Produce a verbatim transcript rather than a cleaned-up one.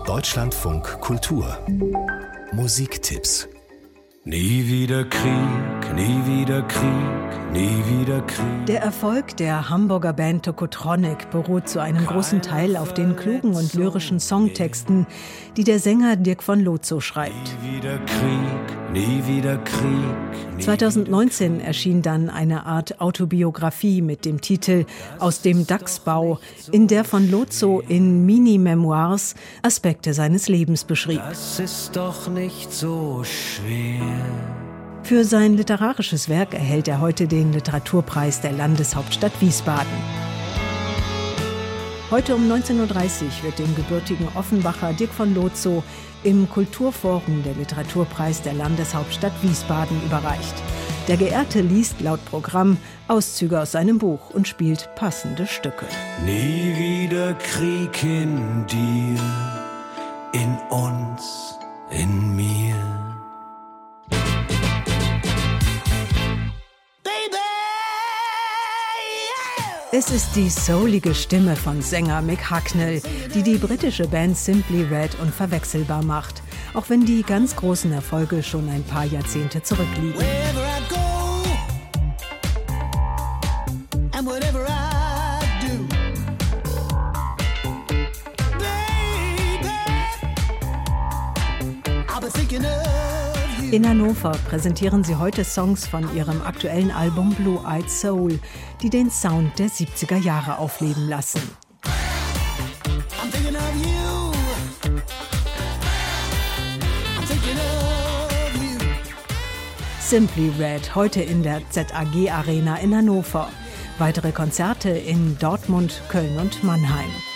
Deutschlandfunk Kultur Musiktipps. Nie wieder Krieg, nie wieder Krieg, nie wieder Krieg. Der Erfolg der Hamburger Band Tokotronic beruht zu einem großen Teil auf den klugen und lyrischen Songtexten, die der Sänger Dirk von Lozo schreibt. Nie wieder Krieg, nie wieder Krieg. Nie zweitausendneunzehn erschien dann eine Art Autobiografie mit dem Titel Aus dem Dachsbau, in der von Lozo in Mini-Memoirs Aspekte seines Lebens beschrieb. Das ist doch nicht so schwer. Für sein literarisches Werk erhält er heute den Literaturpreis der Landeshauptstadt Wiesbaden. Heute um neunzehn Uhr dreißig wird dem gebürtigen Offenbacher Dirk von Lozo im Kulturforum der Literaturpreis der Landeshauptstadt Wiesbaden überreicht. Der Geehrte liest laut Programm Auszüge aus seinem Buch und spielt passende Stücke. Nie wieder Krieg in dir, in uns, in mir. Es ist die soulige Stimme von Sänger Mick Hucknall, die die britische Band Simply Red unverwechselbar macht, auch wenn die ganz großen Erfolge schon ein paar Jahrzehnte zurückliegen. In Hannover präsentieren sie heute Songs von ihrem aktuellen Album Blue-Eyed Soul, die den Sound der siebziger Jahre aufleben lassen. Simply Red, heute in der Z A G Arena in Hannover. Weitere Konzerte in Dortmund, Köln und Mannheim.